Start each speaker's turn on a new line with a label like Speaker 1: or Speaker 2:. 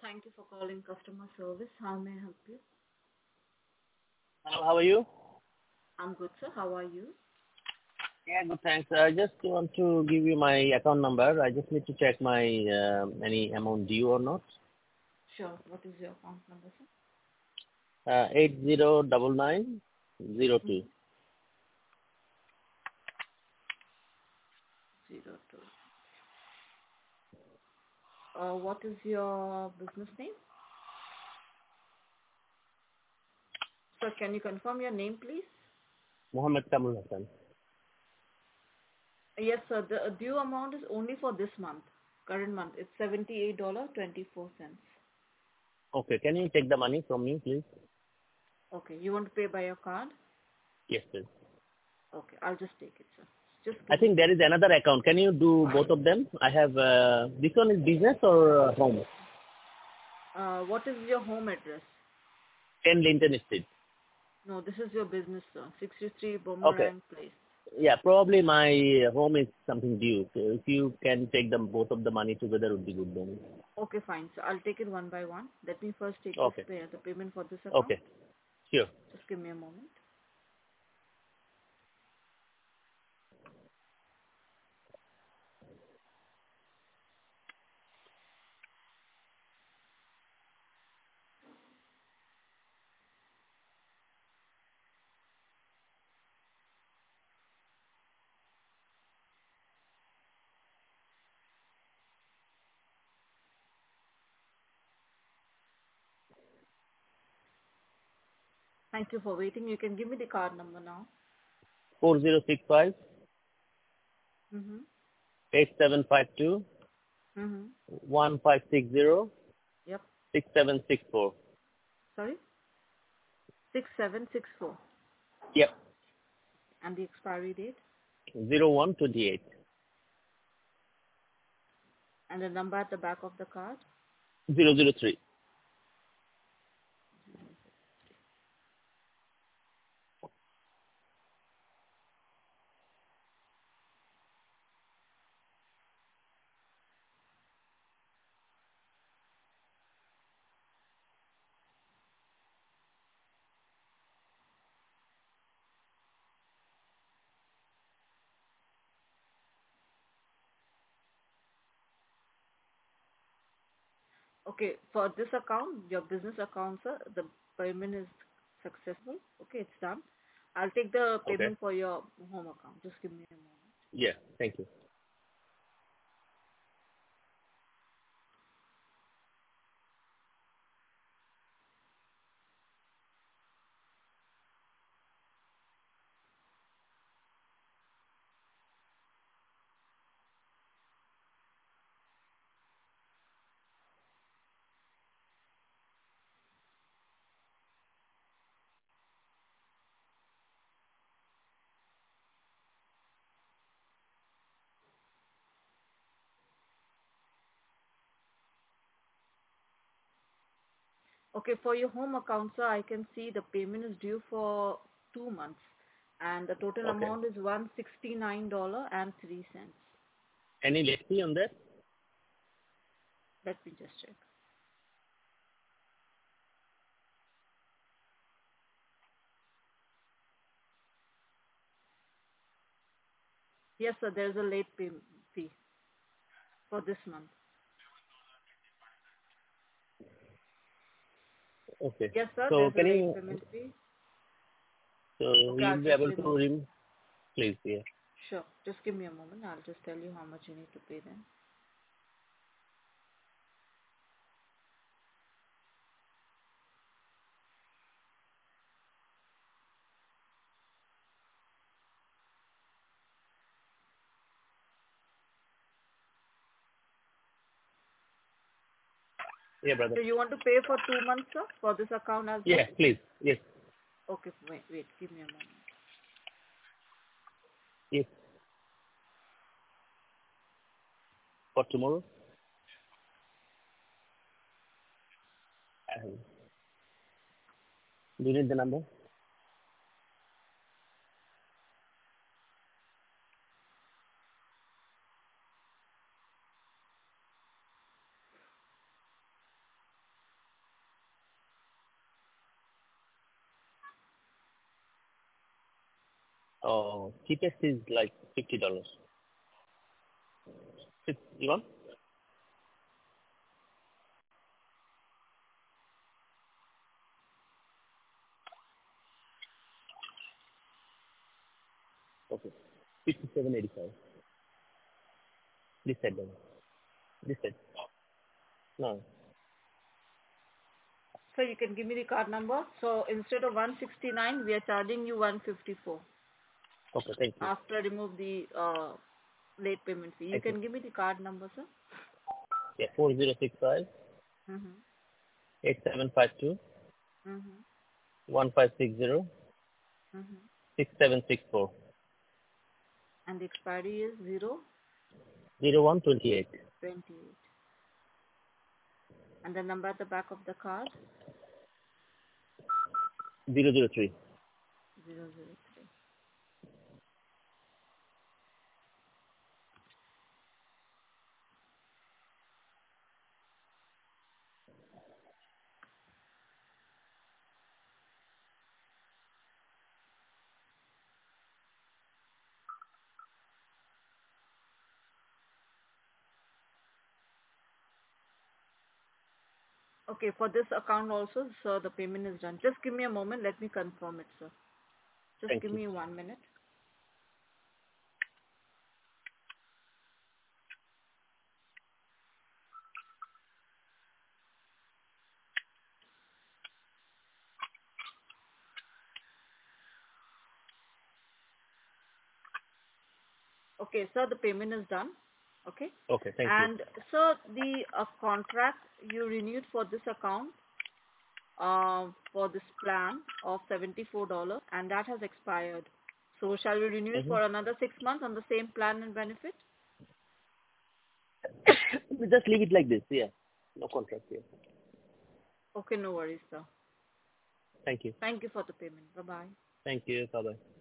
Speaker 1: Thank you for calling customer service. How may I help you?
Speaker 2: Hello, how are you?
Speaker 1: I'm good, sir. How are you?
Speaker 2: Yeah, good, thanks. I just want to give you my account number. I just need to check my any amount due or not.
Speaker 1: Sure. What is your account number, sir?
Speaker 2: 809902.
Speaker 1: Mm-hmm. 02. What is your business name? Sir, can you confirm your name, please?
Speaker 2: Muhammad Kamul Hassan.
Speaker 1: Yes, sir. The due amount is only for this month, current month. It's $78.24.
Speaker 2: Okay, can you take the money from me, please?
Speaker 1: Okay. You want to pay by your card?
Speaker 2: Yes, please.
Speaker 1: Okay. I'll just take it, sir. Just
Speaker 2: I
Speaker 1: give me
Speaker 2: think
Speaker 1: a
Speaker 2: there is
Speaker 1: moment.
Speaker 2: another account. Can you do both of them? I have, this one is business or home?
Speaker 1: What is your home address?
Speaker 2: 10 Linton Street.
Speaker 1: No, this is your business, sir. 63
Speaker 2: Okay.
Speaker 1: Boomerang Place.
Speaker 2: Yeah, probably my home is something due. So if you can take them both of the money together would be good then.
Speaker 1: Okay, fine. So I'll take it one by one. Let me first take
Speaker 2: Okay.
Speaker 1: the payment for this account.
Speaker 2: Okay. Sure.
Speaker 1: Just give me a moment. Thank you for waiting. You can give me the card number now.
Speaker 2: 4065
Speaker 1: Mm-hmm.
Speaker 2: 8752
Speaker 1: Mm-hmm.
Speaker 2: 1560
Speaker 1: Yep.
Speaker 2: 6764.
Speaker 1: Sorry? 6764.
Speaker 2: Yep.
Speaker 1: And the expiry date?
Speaker 2: 0128.
Speaker 1: And the number at the back of the card?
Speaker 2: 003.
Speaker 1: Okay. For this account, your business account, sir, the payment is successful. Okay, it's done. I'll take the
Speaker 2: Okay.
Speaker 1: payment for your home account. Just give me a moment.
Speaker 2: Yeah. Thank you.
Speaker 1: Okay, for your home account, sir, I can see the payment is due for 2 months, and the total
Speaker 2: Okay.
Speaker 1: amount is $169.03.
Speaker 2: Any late fee on that?
Speaker 1: Let me just check. Yes, sir, there is a late payment fee for this month.
Speaker 2: Okay.
Speaker 1: Yes, sir,
Speaker 2: So
Speaker 1: there's a
Speaker 2: can
Speaker 1: late
Speaker 2: you,
Speaker 1: payment fee.
Speaker 2: so
Speaker 1: Okay, I'll
Speaker 2: you'll be
Speaker 1: just
Speaker 2: able to
Speaker 1: remove.
Speaker 2: please, yeah.
Speaker 1: Sure, just give me a moment. I'll just tell you how much you need to pay then.
Speaker 2: Yeah, brother.
Speaker 1: So you want to pay for 2 months, sir, for this account as well?
Speaker 2: Yeah, please. Yes.
Speaker 1: Okay, wait, give me a moment.
Speaker 2: Yes. For tomorrow? Do you need the number? Oh, cheapest is like $50. You want? Okay. 57.85. This side then. This side. No.
Speaker 1: So you can give me the card number. So instead of 169, we are charging you 154
Speaker 2: Okay, thank you.
Speaker 1: after remove the late payment fee. You
Speaker 2: Thank you.
Speaker 1: can give me the card number, sir.
Speaker 2: Yeah, 4065
Speaker 1: Mm-hmm.
Speaker 2: 8752
Speaker 1: Mm-hmm.
Speaker 2: 1560
Speaker 1: Mm-hmm.
Speaker 2: 6764
Speaker 1: And the expiry is
Speaker 2: 0128
Speaker 1: 028. And the number at the back of the card,
Speaker 2: 003.
Speaker 1: 003. Okay, for this account also, sir, the payment is done. Just give me a moment. Let me confirm it, sir. Just
Speaker 2: Thank
Speaker 1: give
Speaker 2: you.
Speaker 1: me 1 minute. Okay, sir, the payment is done. Okay.
Speaker 2: Okay, thank you.
Speaker 1: And sir, the contract you renewed for this account, for this plan of $74, and that has expired. So shall we renew it
Speaker 2: Mm-hmm.
Speaker 1: for another 6 months on the same plan and benefit?
Speaker 2: Just leave it like this. Yeah. No contract here.
Speaker 1: Okay, no worries, sir.
Speaker 2: Thank you.
Speaker 1: Thank you for the payment. Bye-bye.
Speaker 2: Thank you. Bye-bye.